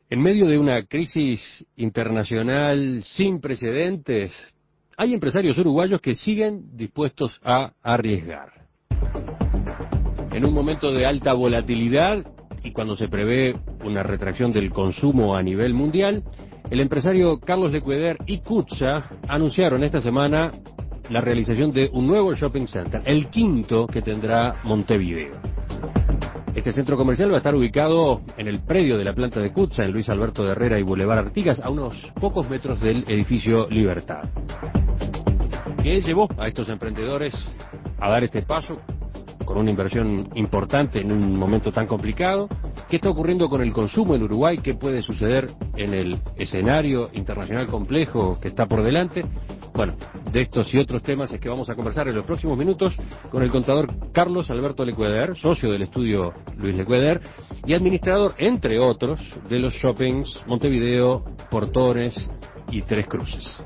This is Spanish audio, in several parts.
En medio de una crisis internacional sin precedentes, hay empresarios uruguayos que siguen dispuestos a arriesgar. En un momento de alta volatilidad y cuando se prevé una retracción del consumo a nivel mundial, el empresario Carlos Lecueder y CUTSA anunciaron esta semana la realización de un nuevo shopping center, el quinto que tendrá Montevideo. Este centro comercial va a estar ubicado en el predio de la planta de CUTSA, en Luis Alberto de Herrera y Boulevard Artigas, a unos pocos metros del edificio Libertad. ¿Qué llevó a estos emprendedores a dar este paso con una inversión importante en un momento tan complicado? ¿Qué está ocurriendo con el consumo en Uruguay? ¿Qué puede suceder en el escenario internacional complejo que está por delante? Bueno, de estos y otros temas es que vamos a conversar en los próximos minutos con el contador Carlos Alberto Lecueder, socio del estudio Luis Lecueder y administrador, entre otros, de los shoppings Montevideo, Portones y Tres Cruces.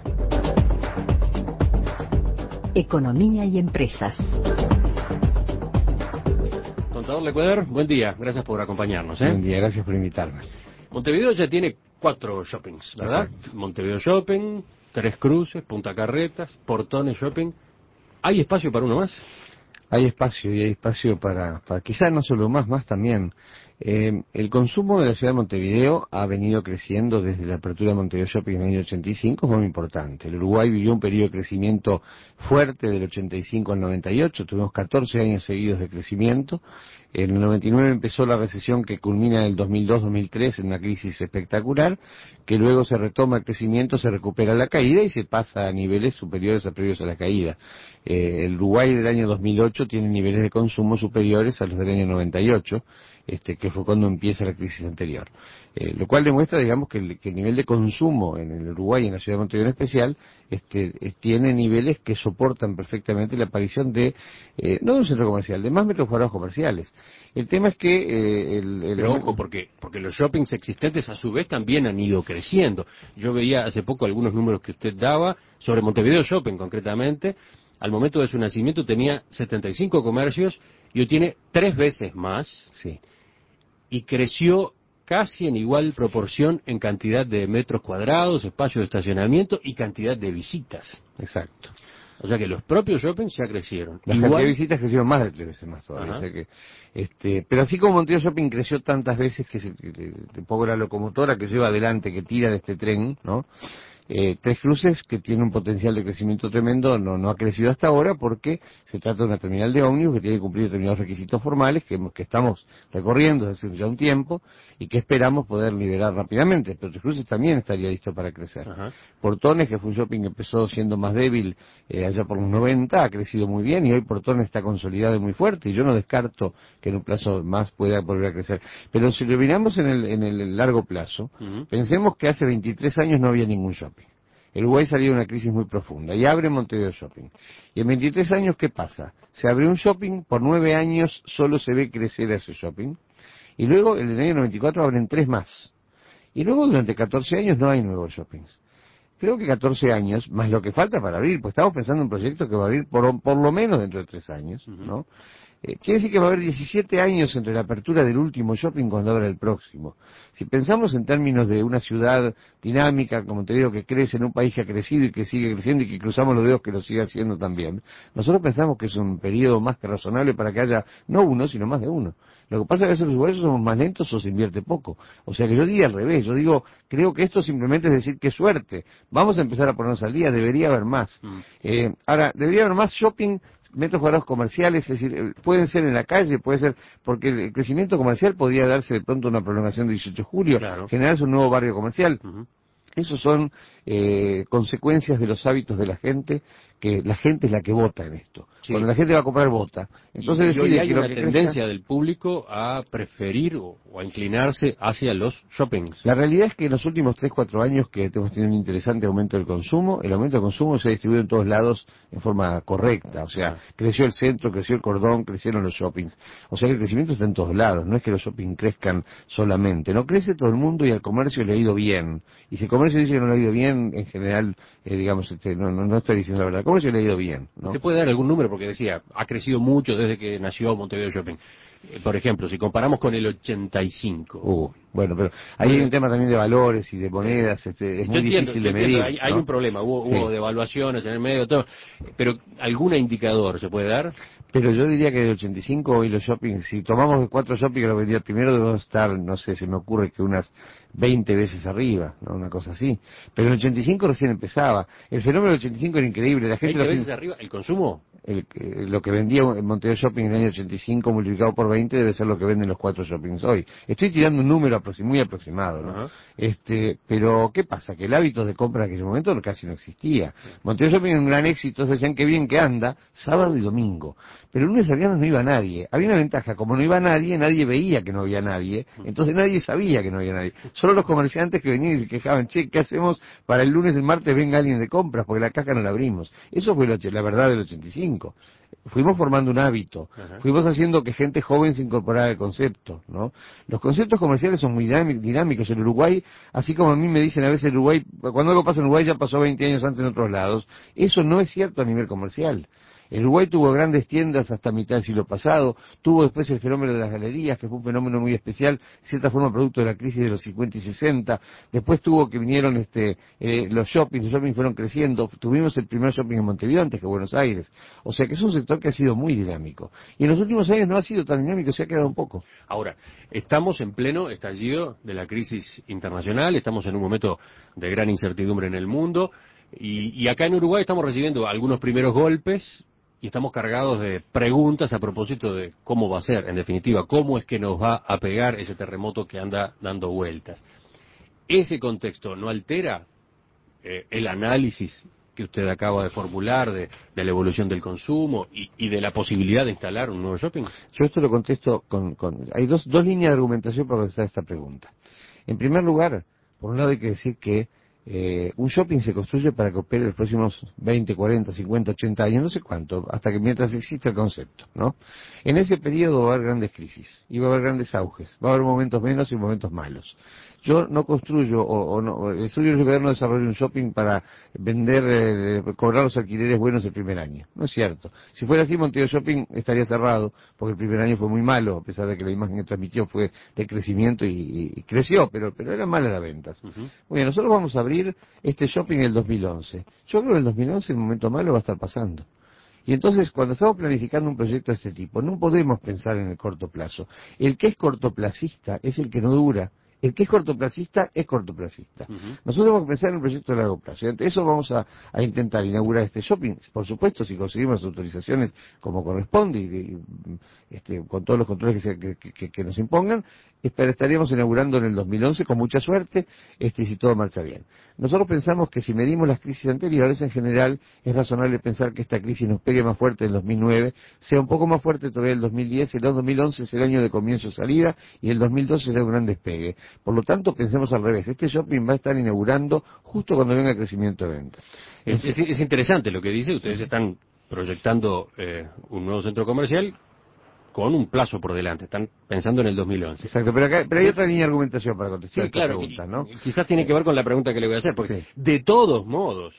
Economía y empresas. Contador Lecueder, buen día, gracias por acompañarnos. Buen día, gracias por invitarme. Montevideo ya tiene 4 shoppings, ¿verdad? Exacto. Montevideo Shopping, Tres Cruces, Punta Carretas, Portones Shopping. ¿Hay espacio para uno más? Hay espacio y hay espacio para quizás no solo más también. El consumo de la ciudad de Montevideo ha venido creciendo desde la apertura de Montevideo Shopping en el año 85, es muy importante. El Uruguay vivió un periodo de crecimiento fuerte del 85 al 98, tuvimos 14 años seguidos de crecimiento. En el 99 empezó la recesión que culmina en el 2002-2003 en una crisis espectacular, que luego se retoma el crecimiento, se recupera la caída y se pasa a niveles superiores a previos a la caída. El Uruguay del año 2008 tiene niveles de consumo superiores a los del año 98, que fue cuando empieza la crisis anterior. Lo cual demuestra, digamos, que el nivel de consumo en el Uruguay y en la ciudad de Montevideo en especial, tiene niveles que soportan perfectamente la aparición de, no de un centro comercial, de más metros cuadrados comerciales. El tema es que Pero ojo, porque los shoppings existentes a su vez también han ido creciendo. Yo veía hace poco algunos números que usted daba sobre Montevideo Shopping concretamente. Al momento de su nacimiento tenía 75 comercios y hoy tiene 3 veces más. Sí. Y creció casi en igual proporción en cantidad de metros cuadrados, espacio de estacionamiento y cantidad de visitas. Exacto. O sea que los propios shoppings ya crecieron. Las cantidad de visitas crecieron más de 3 veces más todavía. O sea que, pero así como Montevideo Shopping creció tantas veces que un poco la locomotora que lleva adelante, que tira de este tren, ¿no? Tres Cruces, que tiene un potencial de crecimiento tremendo, no ha crecido hasta ahora porque se trata de una terminal de ómnibus que tiene que cumplir determinados requisitos formales que estamos recorriendo desde hace ya un tiempo y que esperamos poder liberar rápidamente. Pero Tres Cruces también estaría listo para crecer. Ajá. Portones, que fue un shopping que empezó siendo más débil allá por los 90, ha crecido muy bien y hoy Portones está consolidado y muy fuerte y yo no descarto que en un plazo más pueda volver a crecer. Pero si lo miramos en el largo plazo, pensemos que hace 23 años no había ningún shopping. El Uruguay salió de una crisis muy profunda y abre Montevideo Shopping. Y en 23 años, ¿qué pasa? Se abre un shopping, por 9 años solo se ve crecer ese shopping, y luego en el año 94 abren 3 más. Y luego durante 14 años no hay nuevos shoppings. Creo que 14 años, más lo que falta para abrir, pues estamos pensando en un proyecto que va a abrir por lo menos dentro de 3 años, ¿no? Quiere decir que va a haber 17 años entre la apertura del último shopping cuando abra el próximo. Si pensamos en términos de una ciudad dinámica, como te digo, que crece en un país que ha crecido y que sigue creciendo y que cruzamos los dedos que lo siga haciendo también, nosotros pensamos que es un periodo más que razonable para que haya no uno, sino más de uno. Lo que pasa es que a veces los uruguayos somos más lentos o se invierte poco. O sea que yo diría al revés, yo digo, creo que esto simplemente es decir, qué suerte. Vamos a empezar a ponernos al día, debería haber más. Ahora, debería haber más shopping, metros cuadrados comerciales, es decir, pueden ser en la calle, puede ser, porque el crecimiento comercial podría darse de pronto una prolongación de 18 de julio, claro, generarse un nuevo barrio comercial. Esos son consecuencias de los hábitos de la gente, que la gente es la que vota en esto. Sí. Cuando la gente va a comprar, vota. Entonces decide hay que una lo que tendencia crezca... del público a preferir o a inclinarse hacia los shoppings. La realidad es que en los últimos 3-4 años que hemos tenido un interesante aumento del consumo, el aumento del consumo se ha distribuido en todos lados en forma correcta. O sea, creció el centro, creció el cordón, crecieron los shoppings. O sea que el crecimiento está en todos lados, no es que los shoppings crezcan solamente. No crece todo el mundo y al comercio le ha ido bien. Y si el comercio dice que no le ha ido bien, en general, digamos, no estoy diciendo la verdad. El comercio le ha ido bien, ¿no? ¿Usted puede dar algún número? Porque decía, ha crecido mucho desde que nació Montevideo Shopping. Por ejemplo, si comparamos con el 85. Bueno, pero ahí hay un tema también de valores y de monedas, es muy difícil de medir. Hay ¿no? un problema, hubo devaluaciones en el medio, todo, pero ¿algún indicador se puede dar? Pero yo diría que del 85 hoy los shoppings, si tomamos de 4 shoppings lo vendía el primero, debemos estar, no sé, se me ocurre que unas 20 veces arriba, ¿no? Una cosa así. Pero el 85 recién empezaba. El fenómeno del 85 era increíble. La gente 20 veces arriba, ¿el consumo? Lo que vendía en Montevideo Shopping en el año 85 multiplicado por 20 debe ser lo que venden los 4 shoppings hoy. Estoy tirando un número muy aproximado, ¿no? Pero ¿qué pasa? Que el hábito de compra en aquel momento casi no existía. Montevideo Shopping era un gran éxito, decían que bien que anda, sábado y domingo. Pero el lunes a viernes no iba nadie. Había una ventaja, como no iba nadie, nadie veía que no había nadie, entonces nadie sabía que no había nadie. Solo los comerciantes que venían y se quejaban, che, ¿qué hacemos para el lunes, el martes venga alguien de compras? Porque la caja no la abrimos. Eso fue la verdad del 85. Fuimos formando un hábito, fuimos haciendo que gente joven se incorporara al concepto, ¿no? Los conceptos comerciales son muy dinámicos. En Uruguay, así como a mí me dicen a veces en Uruguay, cuando algo pasa en Uruguay ya pasó 20 años antes en otros lados, eso no es cierto a nivel comercial. El Uruguay tuvo grandes tiendas hasta mitad del siglo pasado, tuvo después el fenómeno de las galerías, que fue un fenómeno muy especial, de cierta forma producto de la crisis de los 50 y 60, después tuvo que vinieron los shoppings fueron creciendo, tuvimos el primer shopping en Montevideo antes que Buenos Aires, o sea que es un sector que ha sido muy dinámico, y en los últimos años no ha sido tan dinámico, se ha quedado un poco. Ahora, estamos en pleno estallido de la crisis internacional, estamos en un momento de gran incertidumbre en el mundo, y acá en Uruguay estamos recibiendo algunos primeros golpes, y estamos cargados de preguntas a propósito de cómo va a ser, en definitiva, cómo es que nos va a pegar ese terremoto que anda dando vueltas. ¿Ese contexto no altera el análisis que usted acaba de formular de la evolución del consumo y de la posibilidad de instalar un nuevo shopping? Yo esto lo contesto hay dos líneas de argumentación para contestar esta pregunta. En primer lugar, por un lado hay que decir que un shopping se construye para que opere los próximos 20, 40, 50, 80 años, no sé cuánto, hasta que mientras exista el concepto, ¿no? En ese periodo va a haber grandes crisis, y va a haber grandes auges, va a haber momentos buenos y momentos malos. Yo no construyo, el estudio del gobierno desarrolla un shopping para vender, cobrar los alquileres buenos el primer año. No es cierto. Si fuera así, Montevideo Shopping estaría cerrado, porque el primer año fue muy malo, a pesar de que la imagen que transmitió fue de crecimiento y creció, pero eran malas las ventas. Muy bien, nosotros vamos a abrir este shopping en el 2011. Yo creo que en el 2011 el momento malo va a estar pasando. Y entonces, cuando estamos planificando un proyecto de este tipo, no podemos pensar en el corto plazo. El que es cortoplacista es el que no dura. El que es cortoplacista es cortoplacista. Nosotros vamos a pensar en un proyecto de largo plazo. Y ante eso vamos a intentar inaugurar este shopping. Por supuesto, si conseguimos las autorizaciones como corresponde y con todos los controles que nos impongan, estaríamos inaugurando en el 2011 con mucha suerte, si todo marcha bien. Nosotros pensamos que si medimos las crisis anteriores, en general, es razonable pensar que esta crisis nos pegue más fuerte en el 2009, sea un poco más fuerte todavía en el 2010, el 2011 es el año de comienzo-salida y el 2012 será un gran despegue. Por lo tanto, pensemos al revés. Este shopping va a estar inaugurando justo cuando venga el crecimiento de ventas. Es interesante lo que dice. Ustedes están proyectando un nuevo centro comercial con un plazo por delante. Están pensando en el 2011. Exacto, pero hay otra línea de argumentación para contestar esta pregunta, ¿no? Quizás tiene que ver con la pregunta que le voy a hacer, porque de todos modos,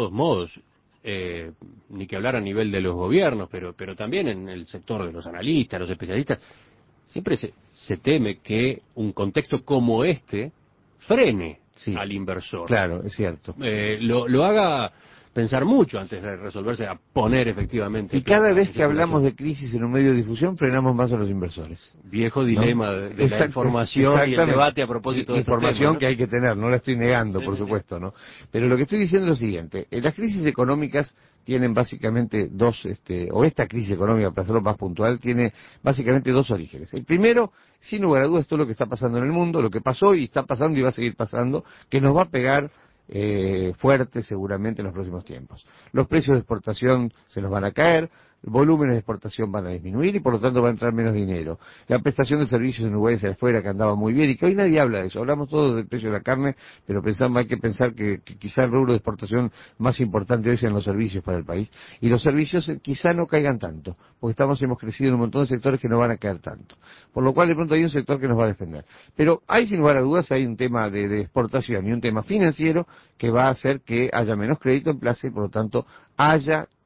ni que hablar a nivel de los gobiernos, pero también en el sector de los analistas, los especialistas, siempre se teme que un contexto como este frene al inversor. Claro, es cierto. Lo haga pensar mucho antes de resolverse a poner efectivamente. Y cada vez que hablamos de crisis en un medio de difusión, frenamos más a los inversores. Viejo dilema de la información y el debate a propósito de información tema, ¿no? Que hay que tener, no la estoy negando, por supuesto, ¿no? Pero lo que estoy diciendo es lo siguiente, las crisis económicas tienen básicamente esta crisis económica, para hacerlo más puntual, tiene básicamente dos orígenes. El primero, sin lugar a dudas, todo lo que está pasando en el mundo, lo que pasó y está pasando y va a seguir pasando, que nos va a pegar fuerte seguramente en los próximos tiempos. Los precios de exportación se nos van a caer, volúmenes de exportación van a disminuir y por lo tanto va a entrar menos dinero. La prestación de servicios en Uruguay hacia afuera que andaba muy bien y que hoy nadie habla de eso. Hablamos todos del precio de la carne, pero hay que pensar que quizá el rubro de exportación más importante hoy sean los servicios para el país. Y los servicios quizá no caigan tanto, porque hemos crecido en un montón de sectores que no van a caer tanto. Por lo cual de pronto hay un sector que nos va a defender. Pero hay sin lugar a dudas, hay un tema de exportación y un tema financiero que va a hacer que haya menos crédito en plaza y por lo tanto haya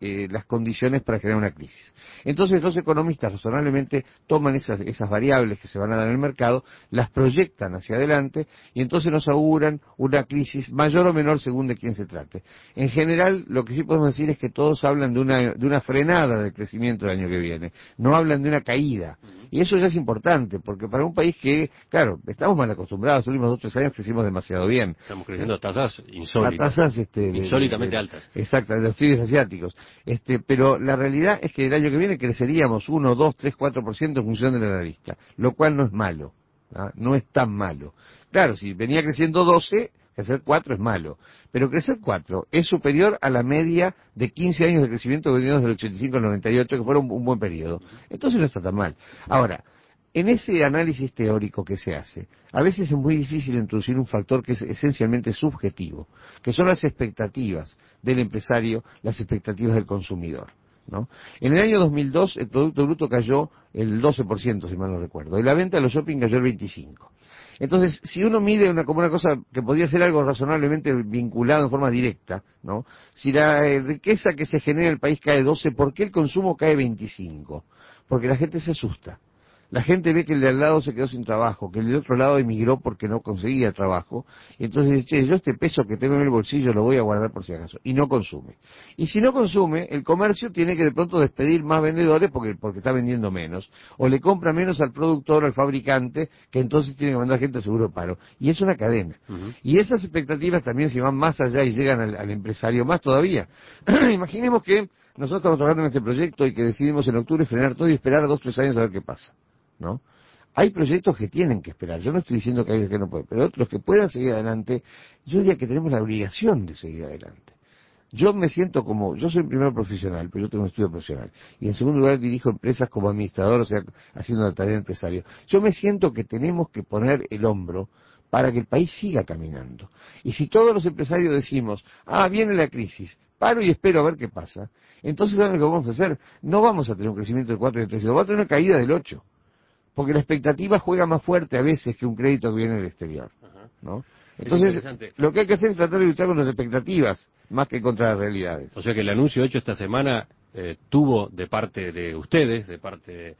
las condiciones para generar una crisis. Entonces los economistas razonablemente toman esas variables que se van a dar en el mercado, las proyectan hacia adelante y entonces nos auguran una crisis mayor o menor según de quién se trate. En general, lo que sí podemos decir es que todos hablan de una frenada del crecimiento del año que viene, no hablan de una caída. Y eso ya es importante, porque para un país que, claro, estamos mal acostumbrados, los últimos 2 o 3 años crecimos demasiado bien. Estamos creciendo a tasas insólitas. A tasas, insólitamente altas. Exacto, de los países asiáticos. Pero la realidad es que el año que viene creceríamos 1, 2, 3, 4% en función de la analista, lo cual no es malo, ¿ah? No es tan malo. Claro, si venía creciendo 12, crecer 4 es malo, pero crecer 4 es superior a la media de 15 años de crecimiento que venimos del 85 al 98, que fueron un buen periodo. Entonces no está tan mal. Ahora, en ese análisis teórico que se hace, a veces es muy difícil introducir un factor que es esencialmente subjetivo, que son las expectativas del empresario, las expectativas del consumidor, ¿no? En el año 2002 el Producto Bruto cayó el 12%, si mal no recuerdo, y la venta de los shopping cayó el 25%. Entonces, si uno mide como una cosa que podría ser algo razonablemente vinculado en forma directa, ¿no? Si la riqueza que se genera en el país cae 12, ¿por qué el consumo cae 25? Porque la gente se asusta. La gente ve que el de al lado se quedó sin trabajo, que el de otro lado emigró porque no conseguía trabajo, y entonces dice, che, yo este peso que tengo en el bolsillo lo voy a guardar por si acaso, y no consume. Y si no consume, el comercio tiene que de pronto despedir más vendedores porque está vendiendo menos, o le compra menos al productor, al fabricante, que entonces tiene que mandar gente a seguro de paro. Y es una cadena. Y esas expectativas también, si van más allá y llegan al empresario, más todavía. Imaginemos que nosotros estamos trabajando en este proyecto y que decidimos en octubre frenar todo y esperar a 2 o 3 años a ver qué pasa, ¿no? Hay proyectos que tienen que esperar, yo no estoy diciendo que hay que no pueden, pero otros que puedan seguir adelante, yo diría que tenemos la obligación de seguir adelante. Yo me siento yo soy primero profesional, pero yo tengo un estudio profesional, y en segundo lugar dirijo empresas como administrador, o sea, haciendo la tarea de empresario. Yo me siento que tenemos que poner el hombro para que el país siga caminando. Y si todos los empresarios decimos, viene la crisis, paro y espero a ver qué pasa, entonces ¿saben lo que vamos a hacer? No vamos a tener un crecimiento del 4 y del 3, vamos a tener una caída del 8. Porque la expectativa juega más fuerte a veces que un crédito que viene del exterior, ¿no? Entonces, lo que hay que hacer es tratar de luchar con las expectativas, más que contra las realidades. O sea que el anuncio hecho esta semana tuvo de parte de ustedes, de parte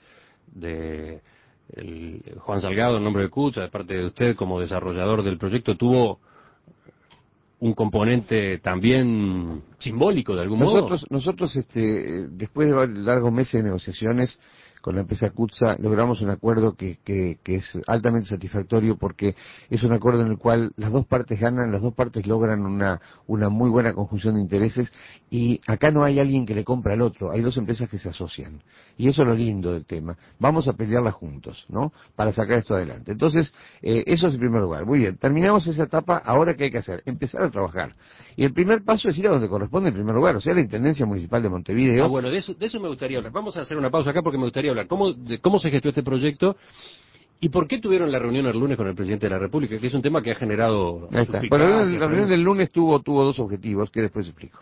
de Juan Salgado en nombre de CUTSA, de parte de usted como desarrollador del proyecto, tuvo un componente también simbólico de algún modo. Nosotros después de largos meses de negociaciones con la empresa CUTSA logramos un acuerdo que es altamente satisfactorio porque es un acuerdo en el cual las dos partes ganan, las dos partes logran una muy buena conjunción de intereses y acá no hay alguien que le compra al otro, hay dos empresas que se asocian y eso es lo lindo del tema. Vamos a pelearla juntos, ¿no? Para sacar esto adelante. Entonces, eso es en primer lugar. Muy bien, terminamos esa etapa, ahora ¿qué hay que hacer? Empezar a trabajar. Y el primer paso es ir a donde corresponde en primer lugar, o sea, la Intendencia Municipal de Montevideo. Bueno, de eso me gustaría hablar. Vamos a hacer una pausa acá porque me gustaría hablar. ¿Cómo se gestó este proyecto? ¿Y por qué tuvieron la reunión el lunes con el presidente de la República? Que es un tema que ha generado... Ahí está. Bueno, la reunión del lunes tuvo 2 objetivos que después explico.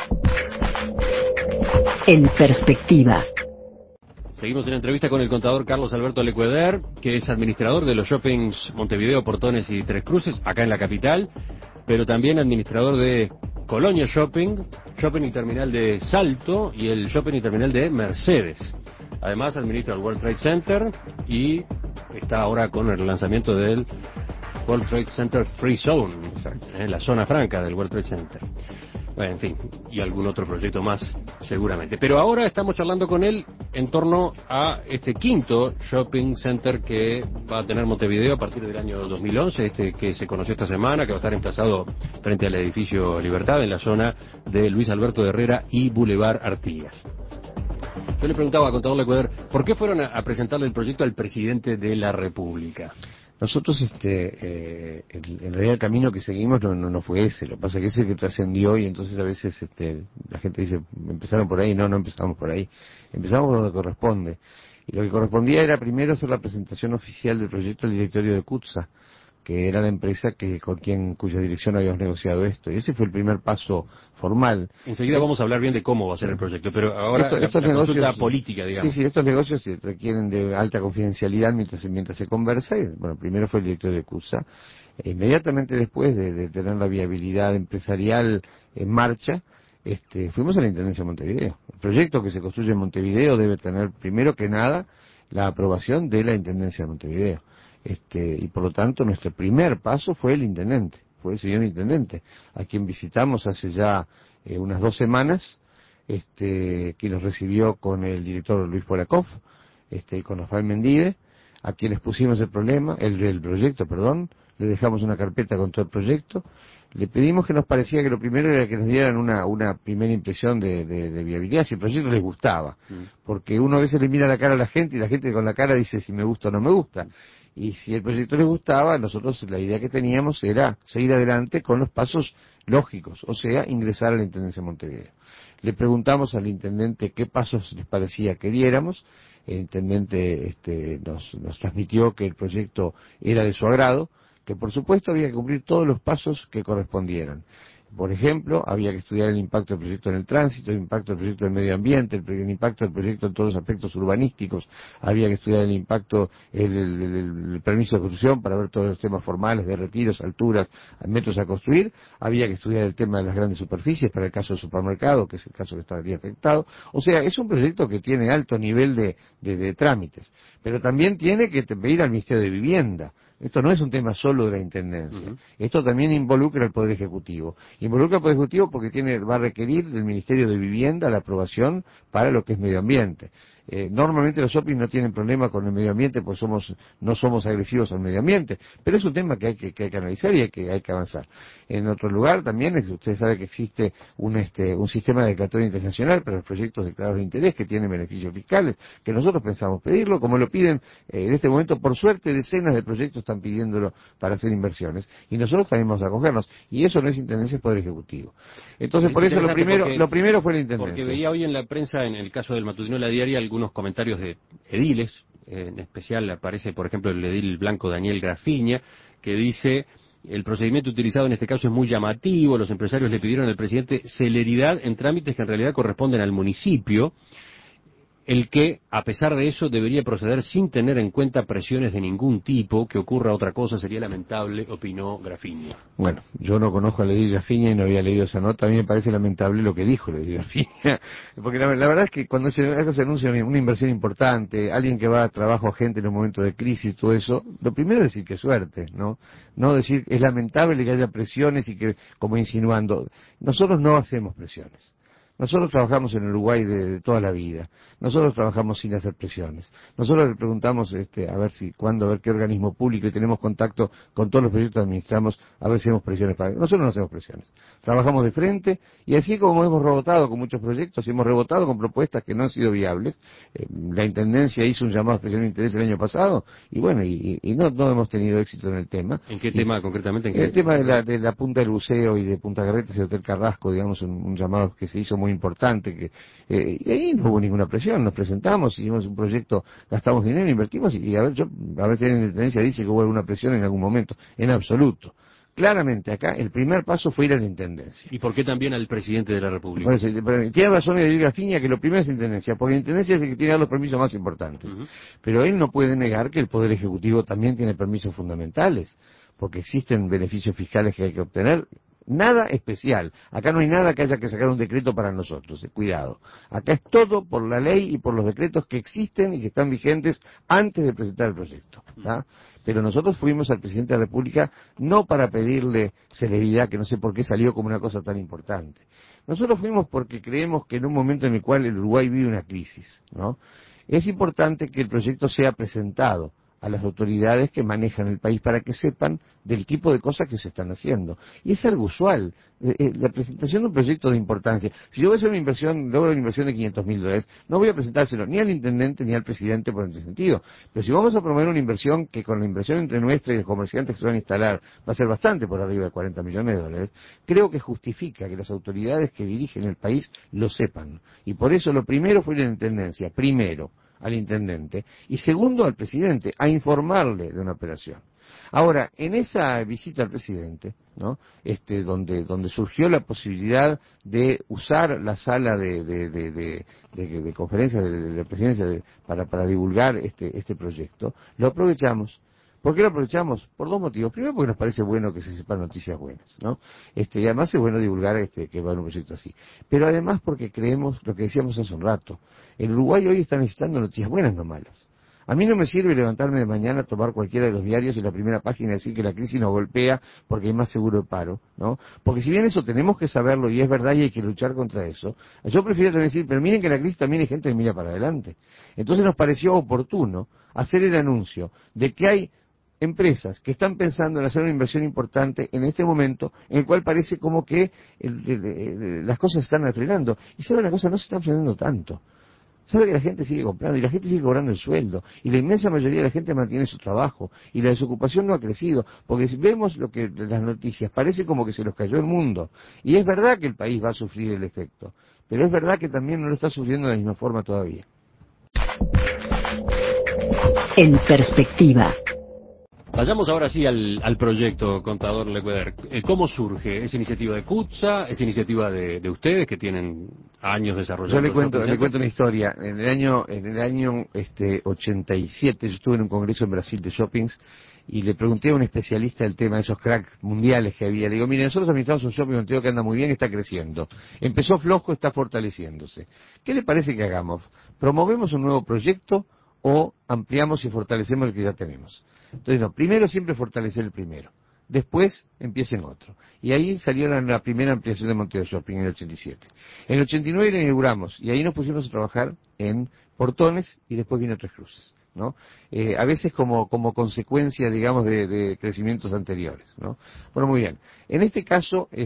En perspectiva. Seguimos en entrevista con el contador Carlos Alberto Lecueder, que es administrador de los shoppings Montevideo, Portones y Tres Cruces, acá en la capital, pero también administrador de Colonia Shopping, Shopping y Terminal de Salto y el Shopping y Terminal de Mercedes. Además administra el World Trade Center y está ahora con el lanzamiento del World Trade Center Free Zone, en la zona franca del World Trade Center. Bueno, en fin, y algún otro proyecto más, seguramente. Pero ahora estamos charlando con él en torno a este quinto shopping center que va a tener Montevideo a partir del año 2011, que se conoció esta semana, que va a estar emplazado frente al edificio Libertad, en la zona de Luis Alberto de Herrera y Boulevard Artigas. Yo le preguntaba a contador Lecueder, ¿por qué fueron a presentarle el proyecto al presidente de la República? Nosotros, en realidad el camino que seguimos no fue ese, lo que pasa es que ese que trascendió y entonces a veces la gente dice, empezaron por ahí, no empezamos por ahí, empezamos por donde corresponde. Y lo que correspondía era primero hacer la presentación oficial del proyecto al directorio de CUTSA, que era la empresa cuya dirección habíamos negociado esto, y ese fue el primer paso formal. Enseguida vamos a hablar bien de cómo va a ser el proyecto, pero ahora estos la consulta política, digamos. Sí, estos negocios requieren de alta confidencialidad mientras se conversa, y, bueno, primero fue el directorio de CUTSA, inmediatamente después de tener la viabilidad empresarial en marcha, fuimos a la Intendencia de Montevideo. El proyecto que se construye en Montevideo debe tener, primero que nada, la aprobación de la Intendencia de Montevideo. Y por lo tanto, nuestro primer paso fue el intendente, fue el señor intendente, a quien visitamos hace ya unas 2 semanas, que nos recibió con el director Luis Polakov, y con Rafael Mendive, a quienes pusimos el proyecto, le dejamos una carpeta con todo el proyecto, le pedimos que nos parecía que lo primero era que nos dieran una primera impresión de viabilidad, si el proyecto les gustaba, porque uno a veces le mira la cara a la gente y la gente con la cara dice si me gusta o no me gusta, y si el proyecto les gustaba, nosotros la idea que teníamos era seguir adelante con los pasos lógicos, o sea, ingresar a la Intendencia de Montevideo. Le preguntamos al intendente qué pasos les parecía que diéramos. El intendente nos transmitió que el proyecto era de su agrado, que por supuesto había que cumplir todos los pasos que correspondieran. Por ejemplo, había que estudiar el impacto del proyecto en el tránsito, el impacto del proyecto en el medio ambiente, el impacto del proyecto en todos los aspectos urbanísticos, había que estudiar el impacto, el permiso de construcción para ver todos los temas formales de retiros, alturas, metros a construir, había que estudiar el tema de las grandes superficies para el caso del supermercado, que es el caso que estaría afectado. O sea, es un proyecto que tiene alto nivel de trámites, pero también tiene que pedir al Ministerio de Vivienda. Esto no es un tema solo de la Intendencia. Esto también involucra al Poder Ejecutivo. Involucra al Poder Ejecutivo porque va a requerir del Ministerio de Vivienda la aprobación para lo que es medio ambiente. Normalmente los shoppings no tienen problema con el medio ambiente porque no somos agresivos al medio ambiente, pero es un tema que hay que analizar y hay que avanzar. En otro lugar también, usted sabe que existe un sistema de declaratoria internacional para los proyectos declarados de interés que tienen beneficios fiscales, que nosotros pensamos pedirlo, como lo piden en este momento, por suerte, decenas de proyectos están pidiéndolo para hacer inversiones, y nosotros también vamos a acogernos, y eso no es Intendencia, es Poder Ejecutivo. Entonces, por eso lo primero fue la Intendencia. Porque veía hoy en la prensa, en el caso del matutino de La Diaria, algunos comentarios de ediles, en especial aparece, por ejemplo, el edil blanco Daniel Grafiña, que dice: el procedimiento utilizado en este caso es muy llamativo, los empresarios le pidieron al presidente celeridad en trámites que en realidad corresponden al municipio, el que, a pesar de eso, debería proceder sin tener en cuenta presiones de ningún tipo, que ocurra otra cosa sería lamentable, opinó Grafiña. Bueno, yo no conozco a Edil Grafiña y no había leído esa nota. A mí me parece lamentable lo que dijo Edil Grafiña, porque la verdad es que cuando se anuncia una inversión importante, alguien que va a trabajo a gente en un momento de crisis, todo eso, lo primero es decir que suerte, ¿no? No decir es lamentable que haya presiones y que, como insinuando, nosotros no hacemos presiones. Nosotros trabajamos en Uruguay de toda la vida. Nosotros trabajamos sin hacer presiones. Nosotros le preguntamos a ver qué organismo público, y tenemos contacto con todos los proyectos que administramos, a ver si hacemos presiones para. Nosotros no hacemos presiones. Trabajamos de frente, y así como hemos rebotado con muchos proyectos, y hemos rebotado con propuestas que no han sido viables. La Intendencia hizo un llamado a expresión de interés el año pasado, y bueno, y no hemos tenido éxito en el tema. ¿En qué tema concretamente? En el tema de la Punta del Buceo y de Punta Carretas y el Hotel Carrasco, digamos, un llamado que se hizo muy importante, y ahí no hubo ninguna presión, nos presentamos, hicimos un proyecto, gastamos dinero, invertimos, y a ver si la Intendencia dice que hubo alguna presión en algún momento, en absoluto. Claramente acá el primer paso fue ir a la Intendencia. ¿Y por qué también al presidente de la República? Por eso, tiene razón Edil Grafiña que lo primero es Intendencia, porque la Intendencia es el que tiene los permisos más importantes. Pero él no puede negar que el Poder Ejecutivo también tiene permisos fundamentales, porque existen beneficios fiscales que hay que obtener. Nada especial. Acá no hay nada que haya que sacar un decreto para nosotros. Cuidado. Acá es todo por la ley y por los decretos que existen y que están vigentes antes de presentar el proyecto. ¿Tá? Pero nosotros fuimos al presidente de la República no para pedirle celeridad, que no sé por qué salió como una cosa tan importante. Nosotros fuimos porque creemos que en un momento en el cual el Uruguay vive una crisis, ¿no? Es importante que el proyecto sea presentado a las autoridades que manejan el país para que sepan del tipo de cosas que se están haciendo. Y es algo usual, la presentación de un proyecto de importancia. Si yo voy a hacer logro una inversión de $500,000, no voy a presentárselo ni al intendente ni al presidente por ese sentido. Pero si vamos a promover una inversión que con la inversión entre nuestra y los comerciantes que se van a instalar va a ser bastante por arriba de $40 millones, creo que justifica que las autoridades que dirigen el país lo sepan. Y por eso lo primero fue la intendencia, primero al intendente, y segundo al presidente, a informarle de una operación. Ahora, en esa visita al presidente, ¿no? Donde surgió la posibilidad de usar la sala de conferencias de la presidencia para divulgar este proyecto, lo aprovechamos ¿Por qué lo aprovechamos? Por dos motivos. Primero, porque nos parece bueno que se sepan noticias buenas, ¿no? Y además es bueno divulgar que va a haber un proyecto así. Pero además porque creemos lo que decíamos hace un rato. El Uruguay hoy está necesitando noticias buenas, no malas. A mí no me sirve levantarme de mañana, tomar cualquiera de los diarios y la primera página decir que la crisis nos golpea porque hay más seguro de paro, ¿no? Porque si bien eso tenemos que saberlo y es verdad y hay que luchar contra eso, yo prefiero también decir, pero miren que la crisis también hay gente que mira para adelante. Entonces nos pareció oportuno hacer el anuncio de que hay empresas que están pensando en hacer una inversión importante en este momento, en el cual parece como que las cosas se están frenando. Y sabe una cosa, no se están frenando tanto. Sabe que la gente sigue comprando y la gente sigue cobrando el sueldo y la inmensa mayoría de la gente mantiene su trabajo y la desocupación no ha crecido, porque si vemos lo que las noticias parece como que se nos cayó el mundo y es verdad que el país va a sufrir el efecto, pero es verdad que también no lo está sufriendo de la misma forma todavía. En perspectiva. Vayamos ahora sí al proyecto, contador Lecouder. ¿Cómo surge esa iniciativa de CUTSA, esa iniciativa de ustedes que tienen años desarrollando? Yo le cuento una historia. En el año 87 yo estuve en un congreso en Brasil de shoppings y le pregunté a un especialista del tema de esos cracks mundiales que había. Le digo, mire, nosotros administramos un shopping montero que anda muy bien, está creciendo. Empezó flojo, está fortaleciéndose. ¿Qué le parece que hagamos? ¿Promovemos un nuevo proyecto o ampliamos y fortalecemos el que ya tenemos? Entonces, no, primero siempre fortalecer el primero, después empiecen otro. Y ahí salió la primera ampliación de Montevideo Shopping en el 87. En el 89 la inauguramos y ahí nos pusimos a trabajar en portones y después vino Tres Cruces, ¿no? A veces como consecuencia, digamos, de crecimientos anteriores, ¿no? Bueno, muy bien. En este caso, y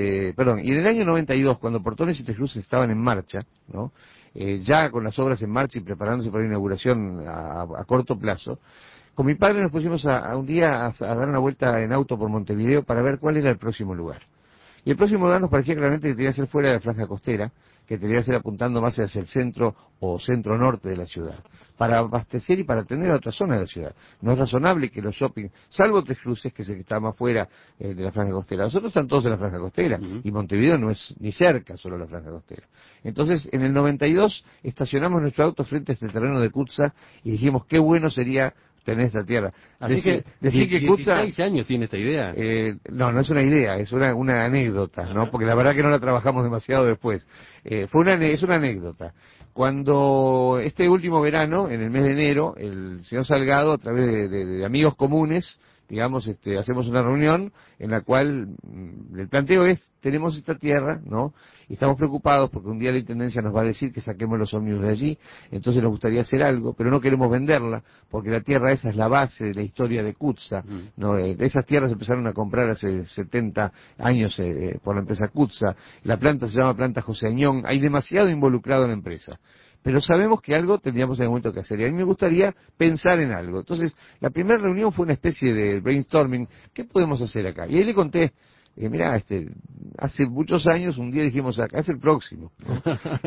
en el año 92, cuando Portones y Tres Cruces estaban en marcha, ¿no? Ya con las obras en marcha y preparándose para la inauguración a corto plazo, con mi padre nos pusimos un día a dar una vuelta en auto por Montevideo para ver cuál era el próximo lugar. Y el próximo lugar nos parecía claramente que tenía que ser fuera de la franja costera, que tenía que ser apuntando más hacia el centro o centro-norte de la ciudad, para abastecer y para atender a otra zona de la ciudad. No es razonable que los shopping, salvo Tres Cruces, que es el que está más fuera de la franja costera, los otros están todos en la franja costera, y Montevideo no es ni cerca solo la franja costera. Entonces, en el 92 estacionamos nuestro auto frente a este terreno de CUTSA y dijimos, qué bueno sería tener esta tierra. Así que 16 años tiene esta idea. No es una idea, es una anécdota, ¿no? Porque la verdad que no la trabajamos demasiado después. Es una anécdota. Cuando este último verano, en el mes de enero, el señor Salgado, a través de amigos comunes, digamos, hacemos una reunión en la cual el planteo es, tenemos esta tierra, ¿no? Y estamos preocupados porque un día la Intendencia nos va a decir que saquemos los ómnibus de allí, entonces nos gustaría hacer algo, pero no queremos venderla, porque la tierra esa es la base de la historia de CUTSA, ¿no? Esas tierras empezaron a comprar hace 70 años por la empresa CUTSA, la planta se llama Planta José Añón, hay demasiado involucrado en la empresa. Pero sabemos que algo tendríamos en el momento que hacer. Y a mí me gustaría pensar en algo. Entonces, la primera reunión fue una especie de brainstorming. ¿Qué podemos hacer acá? Y ahí le conté, mirá, hace muchos años, un día dijimos acá, es el próximo, ¿no?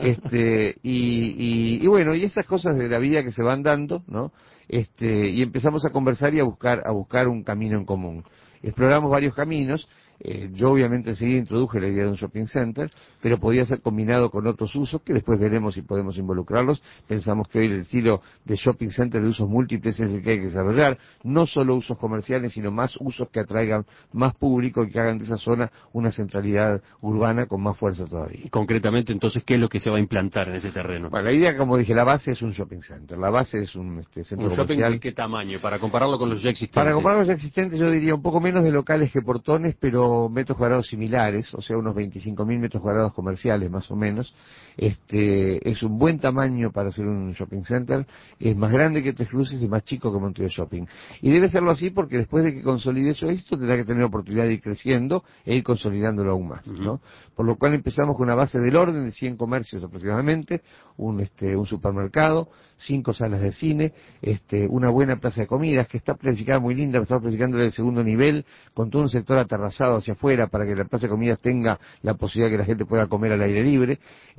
Y bueno, y esas cosas de la vida que se van dando, ¿no? Y empezamos a conversar y a buscar un camino en común. Exploramos varios caminos. Yo obviamente enseguida introduje la idea de un shopping center, pero podía ser combinado con otros usos que después veremos si podemos involucrarlos. Pensamos que hoy el estilo de shopping center de usos múltiples es el que hay que desarrollar, no solo usos comerciales, sino más usos que atraigan más público y que hagan de esa zona una centralidad urbana con más fuerza todavía. Concretamente, entonces, ¿qué es lo que se va a implantar en ese terreno? Bueno, la idea, como dije, la base es un shopping center, la base es un centro ¿Un comercial. shopping de qué tamaño? Para compararlo con los ya existentes. Para compararlo con los ya existentes, yo diría un poco menos de locales que portones, pero metros cuadrados similares, o sea, unos 25.000 metros cuadrados comerciales, más o menos. Es un buen tamaño para hacer un shopping center, es más grande que Tres Cruces y más chico que Montevideo Shopping. Y debe serlo así porque después de que consolide su éxito, tendrá que tener oportunidad de ir creciendo e ir consolidándolo aún más, ¿no? Por lo cual empezamos con una base del orden de 100 comercios aproximadamente, un supermercado, 5 salas de cine, una buena plaza de comidas que está planificada muy linda, está planificando el segundo nivel, con todo un sector aterrazado hacia afuera para que la plaza de comidas tenga la posibilidad de que la gente pueda comer al aire libre.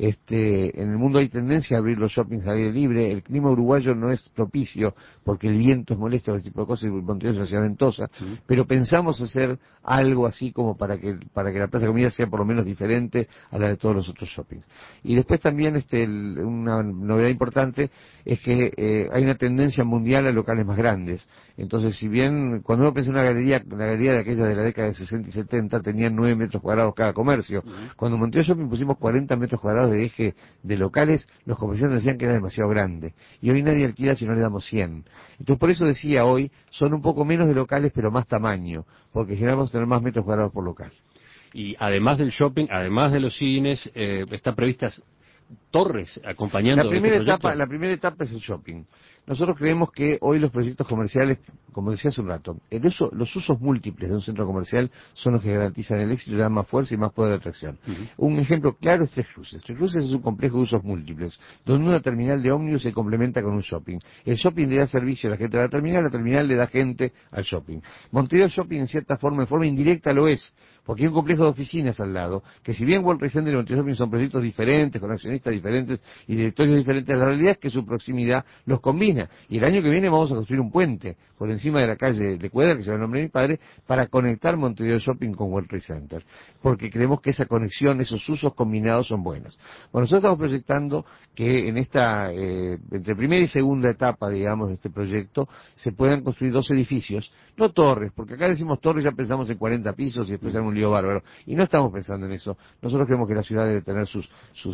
En el mundo hay tendencia a abrir los shoppings al aire libre. El clima uruguayo no es propicio porque el viento es molesto, ese tipo de cosas, y Montevideo es una ciudad ventosa, pero pensamos hacer algo así como para que la plaza de comidas sea por lo menos diferente a la de todos los otros shoppings. Y después también una novedad importante es que hay una tendencia mundial a locales más grandes. Entonces, si bien cuando uno piensa en una galería de aquella de la década de 60 y 70 tenían 9 metros cuadrados cada comercio, cuando en Montevideo Shopping pusimos 40 metros cuadrados de eje de locales, los comerciantes decían que era demasiado grande. Y hoy nadie alquila si no le damos 100. Entonces, por eso decía hoy, son un poco menos de locales pero más tamaño, porque generamos tener más metros cuadrados por local. Y además del shopping, además de los cines, están previstas torres acompañando este proyecto. La primera etapa es el shopping. Nosotros creemos que hoy los proyectos comerciales, como decía hace un rato, los usos múltiples de un centro comercial son los que garantizan el éxito y le dan más fuerza y más poder de atracción. Un ejemplo claro es Tres Cruces. Tres Cruces es un complejo de usos múltiples, donde una terminal de ómnibus se complementa con un shopping. El shopping le da servicio a la gente de la terminal le da gente al shopping. Montevideo Shopping en forma indirecta lo es, porque hay un complejo de oficinas al lado, que si bien World Trade Center y Montevideo Shopping son proyectos diferentes, con accionistas diferentes y directorios diferentes, la realidad es que su proximidad los combina. Y el año que viene vamos a construir un puente por encima de la calle de Cuedra, que lleva el nombre de mi padre, para conectar Montevideo Shopping con World Trade Center, porque creemos que esa conexión, esos usos combinados son buenos. Bueno, nosotros estamos proyectando que en entre primera y segunda etapa, digamos, de este proyecto, se puedan construir 2 edificios, no torres, porque acá decimos torres, ya pensamos en 40 pisos y después en un lío bárbaro, y no estamos pensando en eso. Nosotros creemos que la ciudad debe tener sus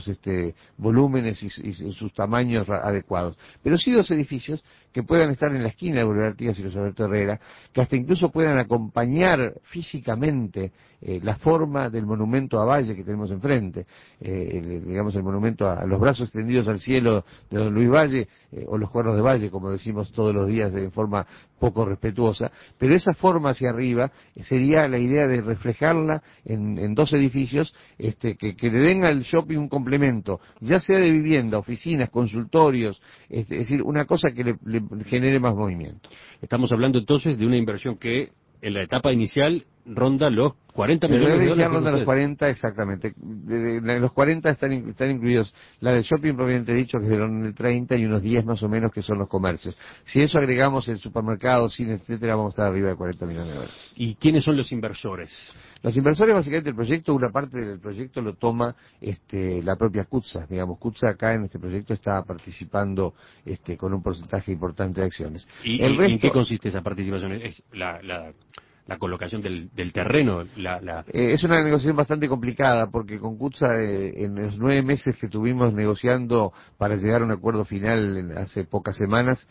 volúmenes y sus tamaños adecuados, pero sí 2 edificios que puedan estar en la esquina de Boulevard Artigas y Luis Alberto Herrera, que hasta incluso puedan acompañar físicamente la forma del monumento a Valle que tenemos enfrente, digamos el monumento a los brazos extendidos al cielo de don Luis Valle, o los cuernos de Valle, como decimos todos los días en forma poco respetuosa, pero esa forma hacia arriba sería la idea de reflejarla en 2 edificios que le den al shopping un complemento, ya sea de vivienda, oficinas, consultorios, es decir, una cosa que le genere más movimiento. Estamos hablando entonces de una inversión que en la etapa inicial ronda los 40 millones de dólares. Ronda los 40, exactamente. Los 40 están incluidos la del shopping propiamente dicho, que es del 30, y unos 10 más o menos que son los comercios. Si eso agregamos el supermercado, cine, etcétera, vamos a estar arriba de 40 millones de dólares. ¿Y quiénes son los inversores? Los inversores, básicamente, una parte del proyecto lo toma la propia CUTSA. Digamos, CUTSA acá en este proyecto está participando con un porcentaje importante de acciones. ¿Y en qué consiste esa participación? ¿Es la colocación del terreno? Es una negociación bastante complicada, porque con CUTSA, en los 9 meses que tuvimos negociando para llegar a un acuerdo final hace pocas semanas,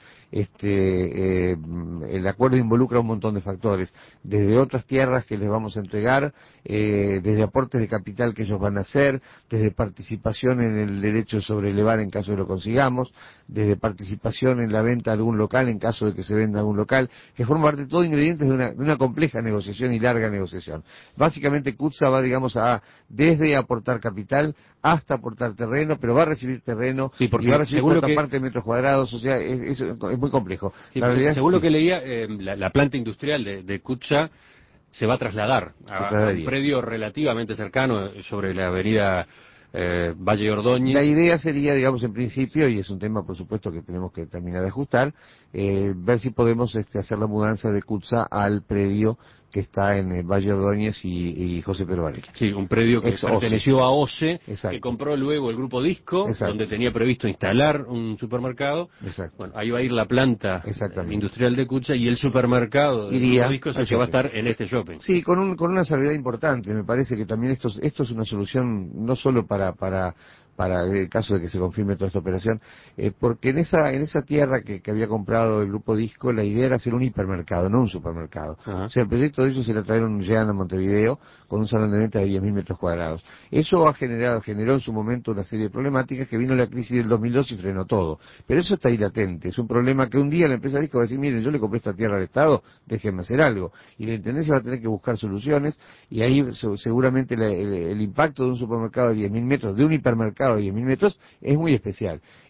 el acuerdo involucra un montón de factores, desde otras tierras que les vamos a entregar, desde aportes de capital que ellos van a hacer, desde participación en el derecho de sobrelevar en caso de lo consigamos, desde participación en la venta de algún local en caso de que se venda algún local, que forma parte de todo ingredientes de una compleja negociación y larga negociación. Básicamente CUTSA va, digamos, desde aportar capital hasta aportar terreno, pero va a recibir terreno, sí, porque y va a recibir otra parte de metros cuadrados, o sea, es muy complejo. Sí, según lo que leía, la planta industrial de CUTSA se va a trasladar a un predio relativamente cercano sobre la avenida Valle Ordóñez. La idea sería, digamos, en principio, y es un tema, por supuesto, que tenemos que terminar de ajustar, ver si podemos hacer la mudanza de CUTSA al predio que está en el Valle Ordóñez y José Pedro Varela. Sí, un predio que perteneció a OCE, que compró luego el grupo Disco, exacto, donde tenía previsto instalar un supermercado. Exacto. Bueno, ahí va a ir la planta industrial de CUTSA, y el supermercado del grupo Disco es el que va a estar en este shopping. Sí, con una salvedad importante. Me parece que también esto es una solución no solo para el caso de que se confirme toda esta operación, porque en esa tierra que había comprado el grupo Disco, la idea era hacer un hipermercado, no un supermercado. Ajá. O sea, el proyecto de ellos se la trajeron ya a Montevideo con un salón de venta de 10.000 metros cuadrados. Eso generó en su momento una serie de problemáticas, que vino la crisis del 2002 y frenó todo. Pero eso está ahí latente. Es un problema que un día la empresa Disco va a decir, miren, yo le compré esta tierra al Estado, déjenme hacer algo. Y la Intendencia va a tener que buscar soluciones, y ahí seguramente el impacto de un supermercado de 10.000 metros, de un hipermercado de 10.000 metros, es muy especial.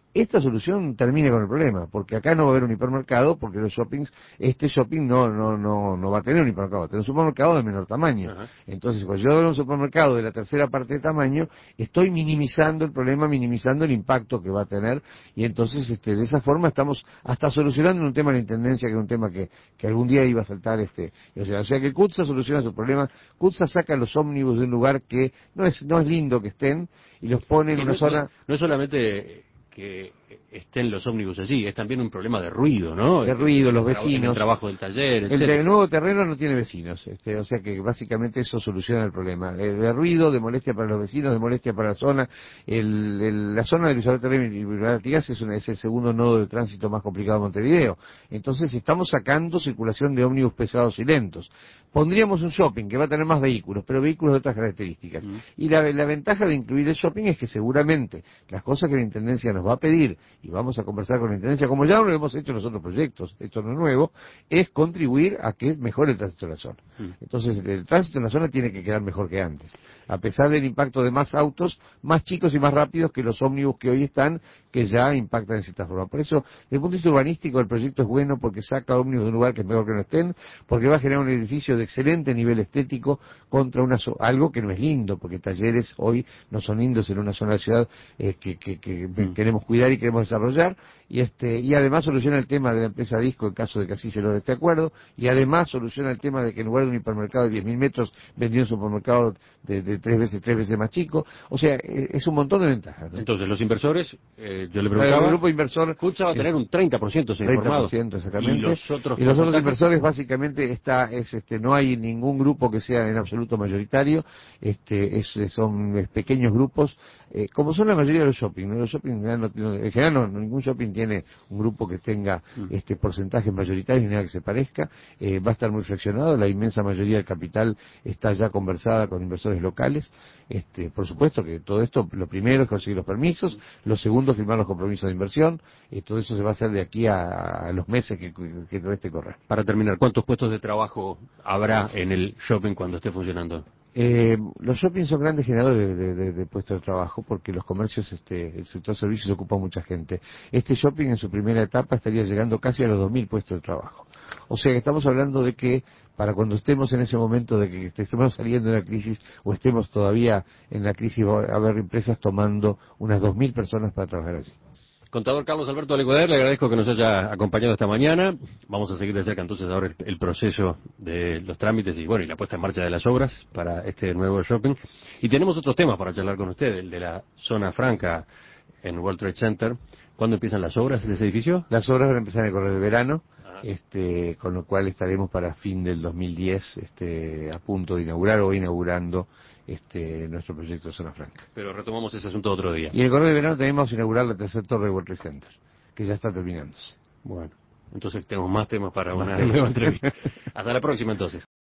esta solución termine con el problema, porque acá no va a haber un hipermercado, porque los shoppings, este shopping no va a tener un hipermercado, va a tener un supermercado de menor tamaño. Ajá. Entonces, cuando yo veo un supermercado de la tercera parte de tamaño, estoy minimizando el problema, minimizando el impacto que va a tener, y entonces de esa forma estamos hasta solucionando un tema de la intendencia, que era un tema que algún día iba a saltar, o sea que CUTSA soluciona su problema. CUTSA saca los ómnibus de un lugar que no es lindo que estén, y los pone en Sí, una zona no es solamente que estén los ómnibus allí, es también un problema de ruido, ¿no? de ruido, los En el vecinos. trabajo del taller, El etcétera. nuevo terreno no tiene vecinos, o sea que básicamente eso soluciona el problema. De ruido, de molestia para los vecinos, de molestia para la zona. La zona de Luis Alberto Terreno y Boulevard Artigas es el segundo nodo de tránsito más complicado de Montevideo. Entonces estamos sacando circulación de ómnibus pesados y lentos. Pondríamos un shopping que va a tener más vehículos, pero vehículos de otras características. Y la ventaja de incluir el shopping es que seguramente las cosas que la Intendencia nos va a pedir, y vamos a conversar con la Intendencia, como ya lo hemos hecho en los otros proyectos, esto no es nuevo, es contribuir a que es mejor el tránsito en la zona. Entonces, el tránsito en la zona tiene que quedar mejor que antes. A pesar del impacto de más autos, más chicos y más rápidos que los ómnibus que hoy están, que ya impactan de cierta forma. Por eso, desde el punto de vista urbanístico, el proyecto es bueno porque saca ómnibus de un lugar que es mejor que no estén, porque va a generar un edificio de excelente nivel estético contra algo que no es lindo, porque talleres hoy no son lindos en una zona de la ciudad que queremos cuidar y queremos desarrollar, y además soluciona el tema de la empresa Disco en caso de que así se logre este acuerdo, y además soluciona el tema de que en lugar de un hipermercado de 10.000 metros vendió un supermercado de tres veces más chico. O sea, es un montón de ventajas, ¿no? Entonces, los inversores, yo le El preguntaba, grupo inversor CUTSA va a tener un 30%, se ha informado. 30% exactamente. Y los otros Y los otros porcentajes, inversores básicamente no hay ningún grupo que sea en absoluto mayoritario, son pequeños grupos, como son la mayoría de los shopping, ¿no? Los shopping en general ningún shopping tiene un grupo que tenga porcentajes mayoritarios ni nada que se parezca, va a estar muy fraccionado, la inmensa mayoría del capital está ya conversada con inversores locales, por supuesto que todo esto, lo primero es conseguir los permisos, lo segundo firmar los compromisos de inversión, todo eso se va a hacer de aquí a los meses que reste correr. para terminar, ¿cuántos puestos de trabajo habrá en el shopping cuando esté funcionando? Los shoppings son grandes generadores de puestos de trabajo porque los comercios, el sector servicios ocupa mucha gente. Este shopping en su primera etapa estaría llegando casi a los 2.000 puestos de trabajo. O sea que estamos hablando de que para cuando estemos en ese momento de que estemos saliendo de la crisis o estemos todavía en la crisis, va a haber empresas tomando unas 2.000 personas para trabajar allí. Contador Carlos Alberto Lecueder, le agradezco que nos haya acompañado esta mañana. Vamos a seguir de cerca entonces ahora el proceso de los trámites y la puesta en marcha de las obras para este nuevo shopping. Y tenemos otros temas para charlar con usted, el de la zona franca en World Trade Center. ¿Cuándo empiezan las obras de ese edificio? Las obras van a empezar en el correr del verano, Ajá. con lo cual estaremos para fin del 2010 a punto de inaugurar o inaugurando nuestro proyecto de Zona Franca. Pero retomamos ese asunto otro día. Y en el correr del verano tenemos que inaugurar la tercera torre de World Trade Center, que ya está terminándose. Bueno, entonces tenemos más temas para Más una temas. nueva entrevista. Hasta la próxima entonces.